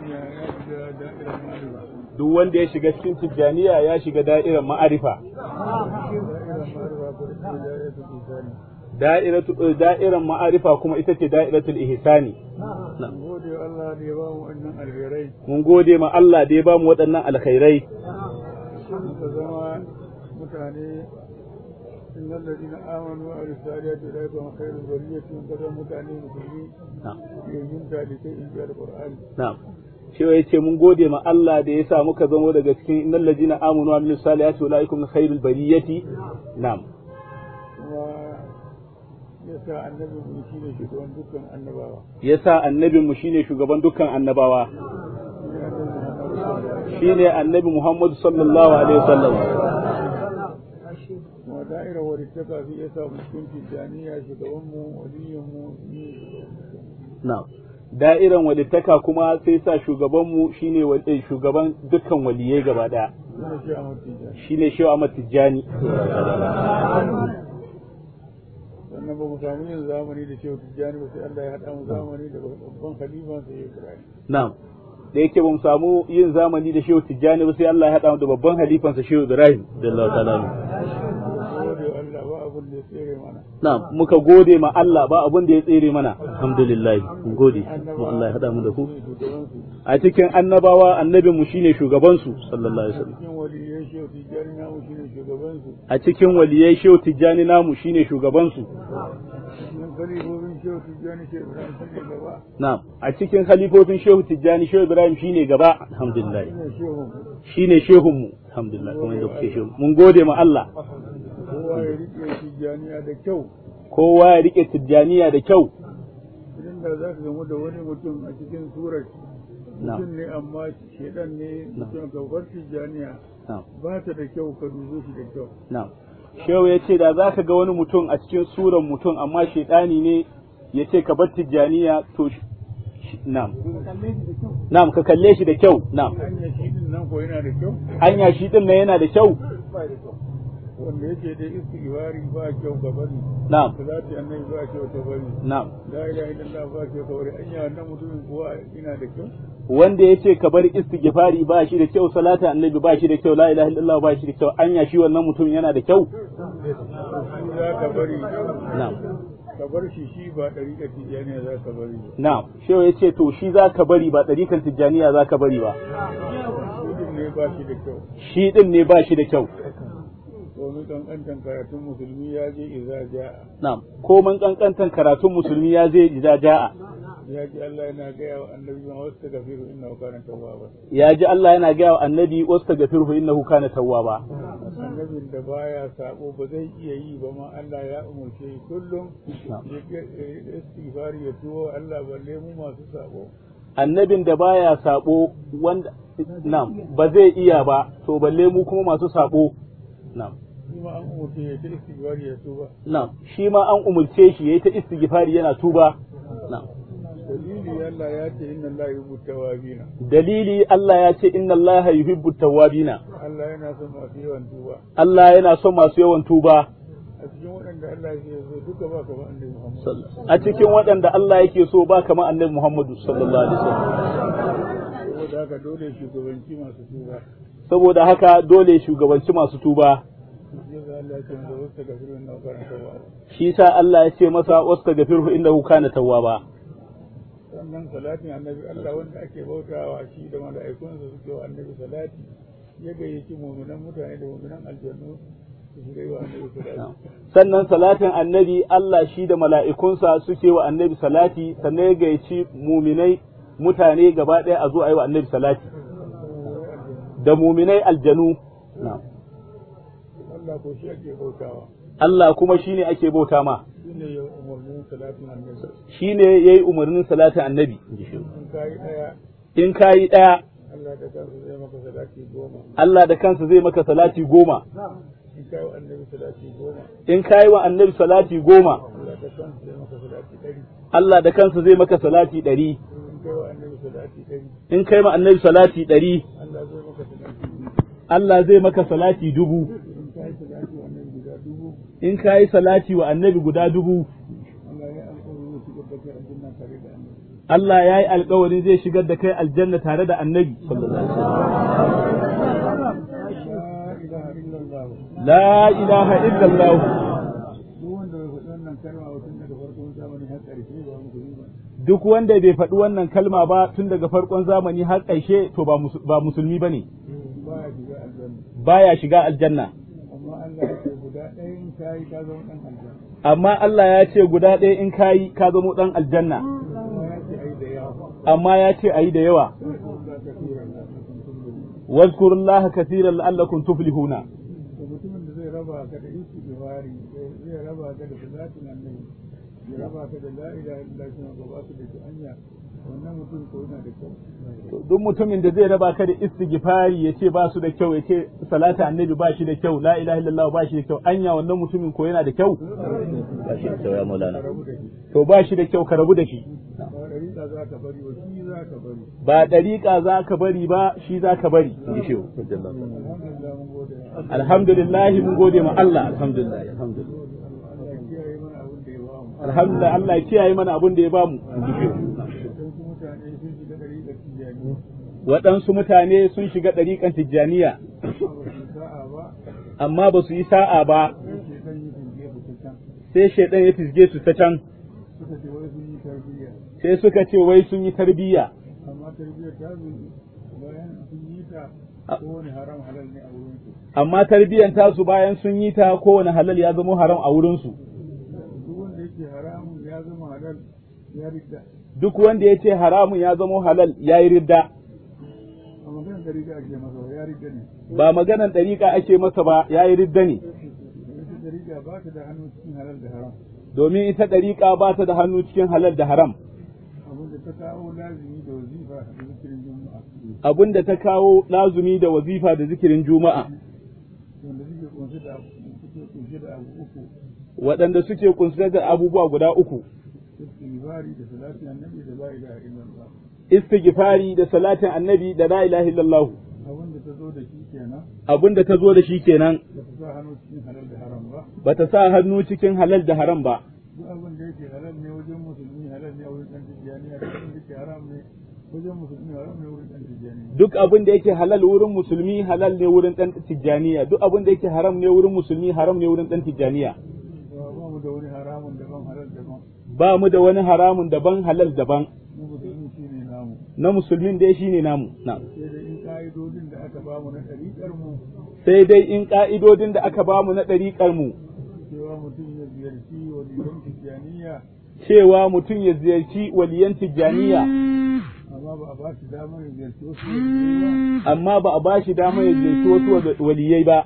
duk wanda ya shiga cikin tijjaniya ya shiga da'irar ma'arifa. Da'irar ma'arifa kuma ita ce da'iratul ihsani. Mun gode ma Allah da ya ba mu waɗannan alkhairai. mutane إن الذين آمنوا وعملوا الصالحات أولئك هم خير البرية من قدر mutane musulmi yin talibai in ji alƙur'ani. Na'am. Cewa yace mun gode ma Allah da ya sa muka zama daga cikin innal ladina amanu wa amilus salihati ulaikum khairul bariyati. Na'am. Kuma yasa annabin mu shine shugaban dukkan annabawa. Yasa annabin mu shine shugaban dukkan annabawa. Shine annabi Muhammad sallallahu alaihi wasallam. da'irar walittaka fi ya samu cikin tijjaniya shugabanmu waliyanmu ne. Na'am. Da'iran walittaka kuma sai sa shugabanmu shine shugaban dukkan waliyai gaba daya. Shine Shehu Ahmad Tijjani. Sannan ba mu samu yin zamani da Shehu Tijjani ba sai Allah ya haɗa mu zamani da babban khalifa sai Ibrahim. Na'am. Da yake ba mu samu yin zamani da Shehu Tijjani ba sai Allah ya haɗa mu da babban halifansa Shehu Ibrahim sallallahu ta'ala. Na'am, muka gode ma Allah ba abin da ya tsere mana. Alhamdulillah, mun gode. Mu Allah ya hada mu da ku. A cikin annabawa annabin mu shine shugaban su sallallahu alaihi wasallam. A cikin waliyai Shehu Tijjani namu shine shugaban su. Na'am, a cikin khalifofin Shehu Tijjani Shehu Ibrahim shine gaba. Alhamdulillah. Shine shehun mu. Alhamdulillah, kuma inda kuke shehu. Mun gode ma Allah. Kowa ya rike tijjaniya da kyau. Kowa ya rike tijjaniya da kyau. Idan da za ka gamu da wani mutum a cikin surar mutum ne amma shedan ne mutum ka bar tijjaniya ba ta da kyau ka duzo shi da kyau. Na'am. Shehu ya ce da za ka ga wani mutum a cikin surar mutum amma shedani ne ya ce ka bar tijjaniya to na'am. Na'am ka kalle shi da kyau. Na'am. Anya shi din nan ko yana da kyau? Anya shi din nan yana da kyau? wanda yake da istighfari ba kyau ga bari. Na'am. Salati annabi ba kyau ta bari. Na'am. La ilaha illallah ba kyau ka bari. Anya wannan mutumin kuwa ina da kyau? Wanda yace ka bar istighfari ba shi da kyau, salati annabi ba shi da kyau, la ilaha illallah ba shi da kyau, anya shi wannan mutumin yana da kyau? Za ka bari. Na'am. Ka bar shi ba ɗariƙar tijjaniya za ka bari ba. Na'am. Shehu ya ce to shi za ka bari ba ɗariƙar tijjaniya za ka bari ba. Shi din ne ba shi da kyau. Shi din ne ba shi da kyau. Komin kankantan karatun musulmi ya je iza ja'a. Na'am. Komin kankantan karatun musulmi ya je iza ja'a. Ya ji Allah yana gaya wa annabi ma wasu tagafiru innahu kana tawwaba. Ya ji Allah yana gaya wa annabi wasu tagafiru innahu kana tawwaba. Annabin da baya sabo ba zai iya yi ba ma Allah ya umurce shi kullum ya istighfari ya tuwo Allah balle mu masu sabo. Annabin da baya sabo wanda na'am ba zai iya ba to balle mu kuma masu sabo. Na'am. Shi ma an umurce ya ta istighfari ya tuba. Na'am. Shi ma an umurce shi yayi ta istighfari yana tuba. Na'am. Dalili Allah ya ce inna Allah yuhibbu tawwabina. Dalili Allah ya ce inna Allah yuhibbu tawwabina. Allah yana son masu yawan tuba. Allah yana son masu yawan tuba. A cikin waɗanda Allah yake so duka ba kamar Annabi Muhammad. A cikin waɗanda Allah yake so ba kamar Annabi Muhammad sallallahu alaihi wasallam. Saboda haka dole shugabanci masu tuba. Saboda haka dole shugabanci masu tuba. Shi sa Allah ya ce masa wastaghfirhu innahu kana tawwaba. Sannan salatin annabi Allah wanda ake bautawa shi da mala'ikunsa suke wa annabi salati ya gayyaci mu'minan mutane da mu'minan aljannu su shiga yi wa annabi salati. Sannan salatin annabi Allah shi da mala'ikunsa suke wa annabi salati sannan ya gayyaci mu'minai mutane gaba ɗaya a zo a yi wa annabi salati da mu'minai aljanu. Allah ko shi ake bautawa. Allah kuma shi ne ake bauta ma. Shi ne ya umarnin salatin annabi. Shi ne ya yi umarnin salatin annabi. In ka yi ɗaya. Allah da kansa zai maka salati 10. Allah da kansa zai maka salati 10. In ka yi wa annabi salati 10. In ka yi wa annabi salati 10. Allah da kansa zai maka salati 100. In ka yi wa annabi salati 100. Allah zai maka salati 1000. In ka yi salati wa annabi guda 1000, Allah ya yi alkawarin zai shigar da kai aljanna tare da annabi la ilaha illallah. Duk wanda bai faɗi wannan kalma ba tun daga farkon zamani har ƙarshe to ba musulmi ba ne, baya shiga aljanna. Amma Allah ya ce guda ɗaya in kayi ka zama ɗan aljanna, amma ya ce a yi da yawa. Wazkurullaha kasiran la'allakum tuflihuna. Mutumin da zai raba ka da istighfari, zai raba ka da salatin annabi, ya raba ka da la ilaha illallah kuma ba su da anya, wannan mutum ko yana da kyau. Duk mutumin da zai raba ka da istighfari ya ce ba su da kyau, ya ce salata annabi ba shi da kyau, la ilaha illallah ba shi da kyau, anya wannan mutumin ko yana da kyau? Ba shi da kyau ya Maulana. To ba shi da kyau, ka rabu da shi. Ba ɗariƙa za ka bari ba, shi za ka bari. Alhamdulillah mun gode ma Allah, alhamdulillah. Alhamdulillah Allah ya kiyaye mana abin da ya bamu. Waɗansu mutane sun shiga ɗariƙan Tijjaniya, amma ba su yi sa'a ba, sai shaiɗan ya fisge su ta can. Sai suka ce wai sun yi tarbiyya. Amma tarbiyyar tasu bayan sun yi ta kowane halal ya zama haram a wurinsu. Duk wanda ya ce haramun ya zama halal ya yi ridda. Ba maganan ɗariƙa ake masa ba, ya yi ridda ne. Domin ita ɗariƙa ba ta da hannu cikin halal da haram. Abin da ta kawo lazumi da wazifa da zikirin juma'a. Waɗanda suke kunsa da abubuwa guda uku. Istighfari da salatin annabi da la ilaha illallah. Abin da ta zo da shi kenan. Ba ta sa hannu cikin halal da haram ba. Duk abin da yake halal ne wajen musulmi halal ne wajen ɗan tijjaniya, duk abin da yake haram ne wajen musulmi haram ne wurin ɗan tijjaniya. Duk abin da yake halal wurin musulmi halal ne wurin ɗan tijjaniya, duk abin da yake haram ne wurin musulmi haram ne wurin ɗan tijjaniya. Ba mu da wani haramun daban halal daban. Ba mu da wani haramun daban halal daban. Na musulmi shine namu. Na musulmin dai shine namu. Na'am. Sai dai in ka'idodin da aka bamu na ɗariƙar mu. Sai dai in ka'idodin da aka bamu na ɗariƙar mu. Cewa mutum ya ziyarci waliyan tijjaniya. Cewa mutum ya ziyarci waliyan tijjaniya. Amma ba a ba shi damar ya ziyarci wasu waliyai ba. Amma ba a ba shi damar ya ziyarci wasu waliyai ba.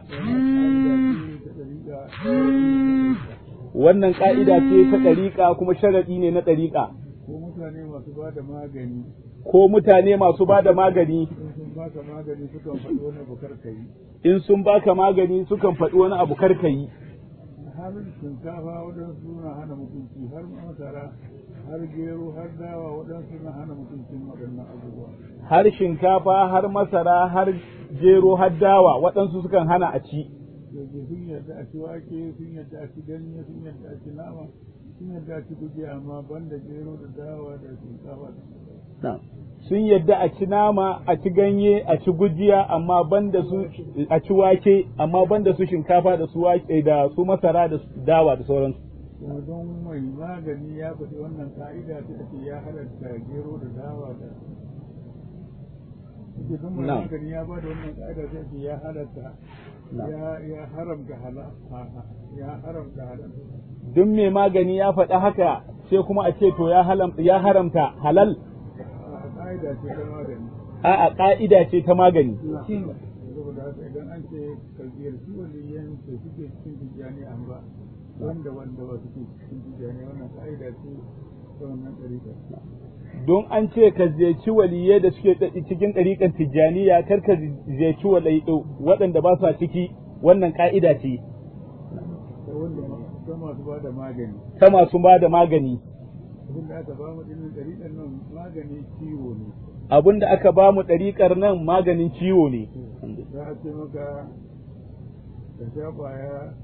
Wannan ka'ida ce ta ɗariƙa kuma sharaɗi ne na ɗariƙa. Ko mutane masu ba da magani. Ko mutane masu ba da magani. In sun baka magani sukan faɗi wani abu karka yi. In sun baka magani sukan faɗi wani abu karka yi. Har shinkafa waɗansu na hana mutunci, har masara, har gero, har dawa waɗansu na hana mutuncin waɗannan abubuwa. Har shinkafa, har masara, har gero, har dawa waɗansu sukan hana a ci. Sun yarda a ci wake, sun yarda a ci ganye, sun yarda a ci nama, sun yarda a ci guje amma banda gero da dawa da shinkafa. Sun yadda a ci nama, a ci ganye, a ci gujiya, amma banda su a ci wake, amma banda su shinkafa da su wake da su masara da dawa da sauransu. Don mai magani ya faɗi wannan ka'ida ta ce ya halatta gero da dawa da. Don mai magani ya ba da wannan ka'ida ta ce ya halatta ya haramta halal. Duk mai magani ya faɗi haka sai kuma a ce to ya haramta halal. A'a ƙa'ida ce ta magani. Saboda haka idan an ce ka ziyarci waliyan da suke cikin tijjaniya ba wanda ba suke cikin tijjaniya wannan ƙa'ida ce ta wannan ɗariƙa. Don an ce ka ziyarci waliyai da suke cikin ɗariƙan tijjaniya kar ka ziyarci waɗanda ba su ciki wannan ƙa'ida ce. Ta masu ba da magani. Ta masu ba da magani. Abin da aka ba mu ɗinin ɗariƙar nan maganin ciwo ne. Abin da aka ba mu ɗariƙar nan maganin ciwo ne. Za a ce maka ka sha ƙwaya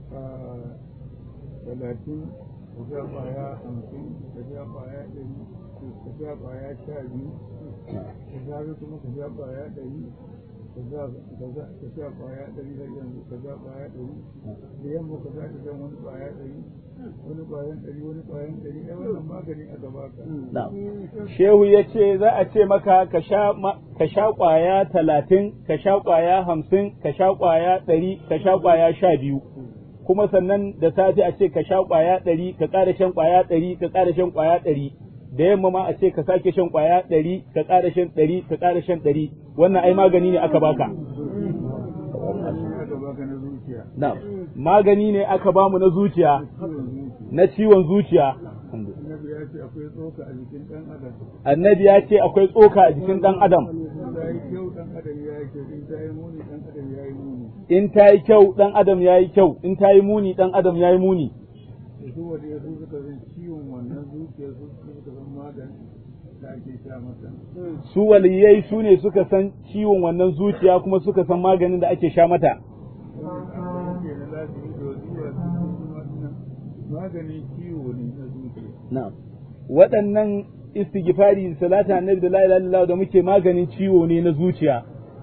30, ka sha ƙwaya 50, ka sha ƙwaya 100, ka sha ƙwaya 12, ka safe kuma ka sha ƙwaya 100, ka sha ƙwaya 100 har yanzu ka sha ƙwaya 100, da yamma ka sake shan wani ƙwaya 100, wani ƙwayan 100, wani ƙwayan 100, ai wannan magani aka baka. Shehu ya ce za a ce maka ka sha ƙwaya 30, ka sha ƙwaya 50, ka sha ƙwaya 100, ka sha ƙwaya 12. Kuma sannan da safe a ce ka sha ƙwaya 100, ka ƙara shan ƙwaya 100, ka ƙara shan ƙwaya 100. Da yamma ma a ce ka sake shan ƙwaya 100, ka ƙara shan 100, ka ƙara shan 100. Wannan ai magani ne aka baka. Na'am. Magani ne aka bamu na zuciya, na ciwon zuciya. Annabi ya ce akwai tsoka a jikin ɗan adam. Annabi ya ce akwai tsoka a jikin ɗan adam. In ta yi kyau ɗan adam ya yi kyau, in ta yi muni ɗan adam ya yi muni. Su wanda ya suka san ciwon wannan zuciya su suka san magani da ake sha mata. Su waliyai su ne suka san ciwon wannan zuciya kuma suka san maganin da ake sha mata. Maganin ciwo ne na zuciya. Na'am. Waɗannan istighfari salata annabi da la ilaha illallah da muke maganin ciwo ne na zuciya.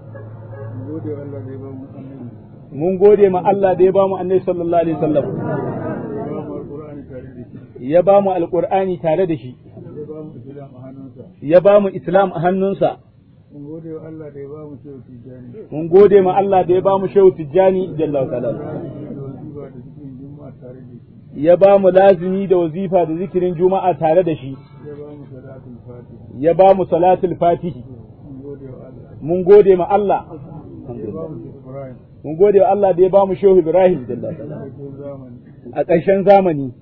Mun gode ma Allah da ya ba mu annabi sallallahu alaihi wasallam. Ya ba mu alqur'ani tare da shi. Ya ba mu islam a hannunsa. Mun gode wa Allah da ya ba mu shehu tijjani. Mun gode ma Allah da ya ba mu shehu tijjani jalla ta'ala. Ya ba mu lazimi da wazifa da zikirin juma'a tare da shi. Ya ba mu salatul fatihi. Mun gode ma Allah. Mun gode wa Allah da ya ba mu shehu Ibrahim a ƙarshen zamani.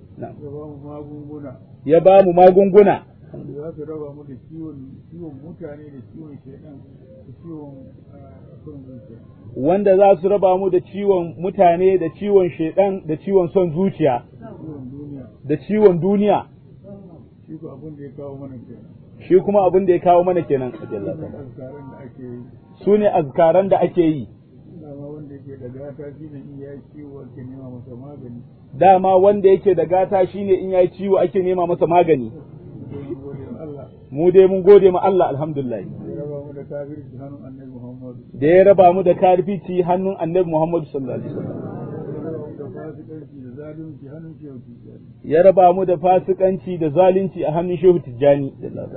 Ya ba mu magunguna. Za su raba mu da ciwon mutane da ciwon shaidan da ciwon son zuciya. Wanda za su raba mu da ciwon mutane da ciwon shaidan da ciwon son zuciya. Da ciwon duniya. Shi kuma abin da ya kawo mana kenan. Su ne azkaran da ake yi. Dama wanda yake da gata shine in yayi ciwo ake nema masa magani. Mu dai mun gode ma Allah alhamdulillah. Da ya raba mu da kafirci hannun Annabi Muhammad sallallahu alaihi wasallam. Ya raba mu da fasikanci da zalunci a hannun Shehu Tijjani.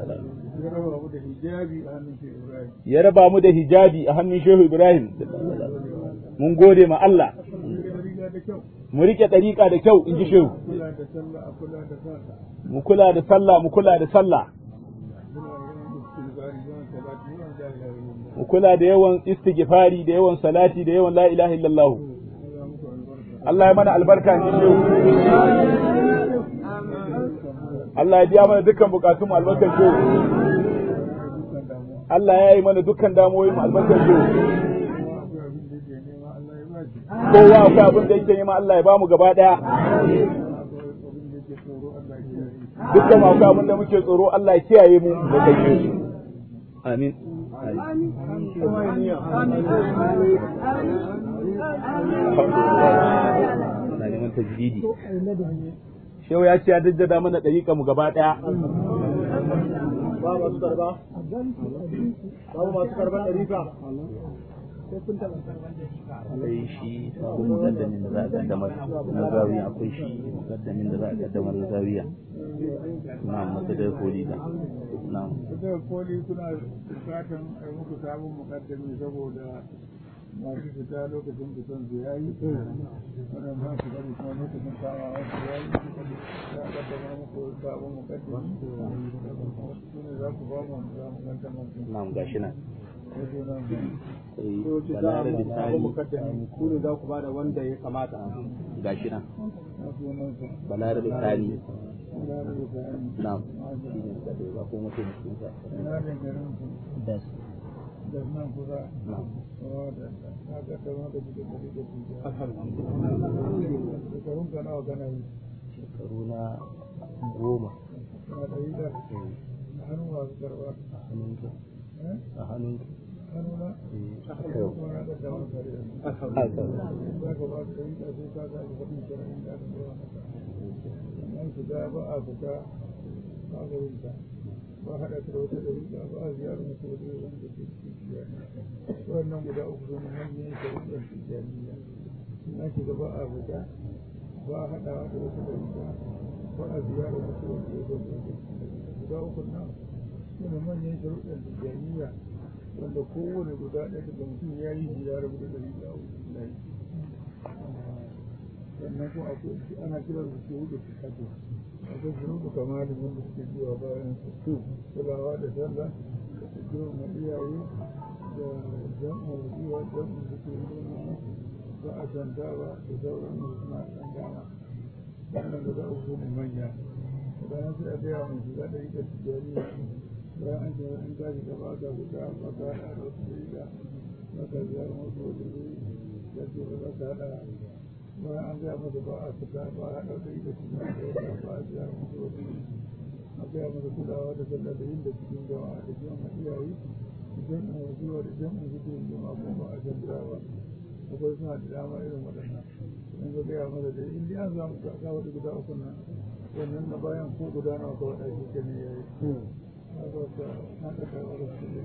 Ya raba mu da hijabi a hannun Shehu Ibrahim. Mun gode ma Allah. Mu rike ɗariƙa da kyau in ji Shehu. Mu kula da sallah, mu kula da sallah. Mu kula da yawan istighfari, da yawan salati, da yawan la ilaha illallah. Allah ya mana albarka ne Shehu. Allah ya biya mana dukkan bukatun mu albarkar Shehu. Allah ya yi mana dukkan damuwoyin mu albarkar Shehu. Kowa akwai abin da yake nema Allah ya bamu gaba daya. Dukkan mu akwai abin da muke tsoro Allah ya kiyaye mu da kai shi. Amin. Na neman tajdidi. Shehu ya ce ya daddada mana ɗariƙa mu gaba ɗaya. Babu masu karban ɗariƙa. Akwai shi sabon mukaddamin da za a kaddamar na zawiya, akwai shi mukaddamin da za a kaddamar na zawiya. Na'am, masadar koli da. Na'am. Masadar koli kuna bukatan a yi muku sabon mukaddami saboda masu fita lokacin fitan su yayi. Wannan ba su bari kuma lokacin kama wasu yayi. Za a kaddamar muku sabon mukaddami. Su ne za ku ba mu sabon mukaddami. Na'am, gashi nan. Balarabe Sani ku ne za ku bada wanda ya kamata. Gashi nan. Balarabe Sani. Na'am. Shi ne da ba ko mutum sun sa. Das. Das nan kusa. Na'am. Na kaddama da cikin da cikin. Alhamdulillah. Shekarun ka nawa kana yi? Shekaru na 10. Na da yi da. Hannu masu karba. A hannunka. A hannunka. Hannuna? Kuma na kaddama kare. Za ka ba su yi da sai ka ga alfaɗin shari'in da aka zuwa maka. Nan su da ba a fita ba ga yin ta. ba haɗa ta da wata ɗariƙa ba a ziyarar musu wata wanda ke cikin tijjaniya wannan guda uku sun manyan sharuɗar tijjaniya sun ake da ba a fita ba a haɗawa da wata ɗariƙa ba a ziyarar musu wanda ya zama guda uku nan su ne manyan sharuɗar tijjaniya wanda kowane guda ɗaya daga mutum ya yi ziyarar da ɗariƙa a wurin layi sannan kuma akwai ana kiran su shuhudu su kato akwai shuhudu kamalin wanda suke zuwa bayan su kulawa da sallah da girma iyaye da jam'u zuwa jam'u suke nuna ba a canta ba da sauran su suna ɗan dama sannan guda uku ne manya bayan sai a gaya mai shiga ɗari da tijjani bayan an ce in ka shiga ba ka fita ba ka haɗa da wasu ɗariƙa ba ka ziyarar wasu wajen ya ce ba ka haɗa bayan an gaya masa ba a fita ba a haɗa ɗari da tijjani ba a ziyarar wasu wajen a gaya masa kulawa da sallah da yin da cikin jama'a da jama'a iyaye idan a zuwa da jama'a cikin jama'a ko ba a canta ba akwai suna da dama irin waɗannan in ga gaya masa da in dai an samu ka wata guda uku nan wannan na bayan ko guda nawa ka waɗa shi ne ya yi na ba ta na ta karɓar da su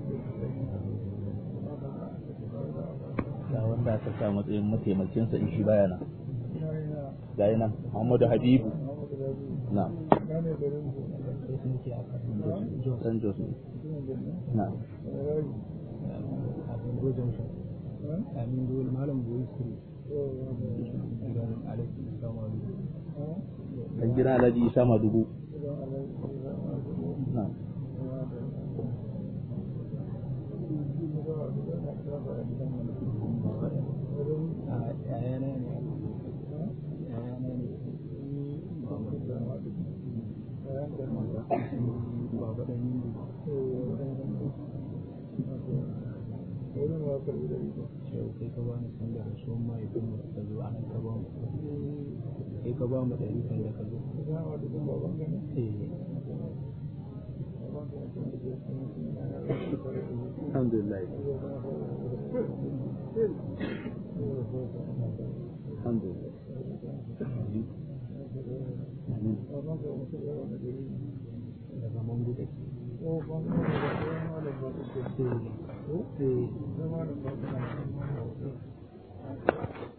da wanda aka sa matsayin mataimakinsa in shi baya nan gaya nan Muhammadu Habibu na San Jos na amin dole malam boye sirri dan gina Alhaji Isa Madugu na kai ka bani san da rasuwan mahaifin mu ka zo anan ka ba mu kai ka ba mu ɗari kan da ka zo alhamdulillah alhamdulillah daga mangu da ke Oh,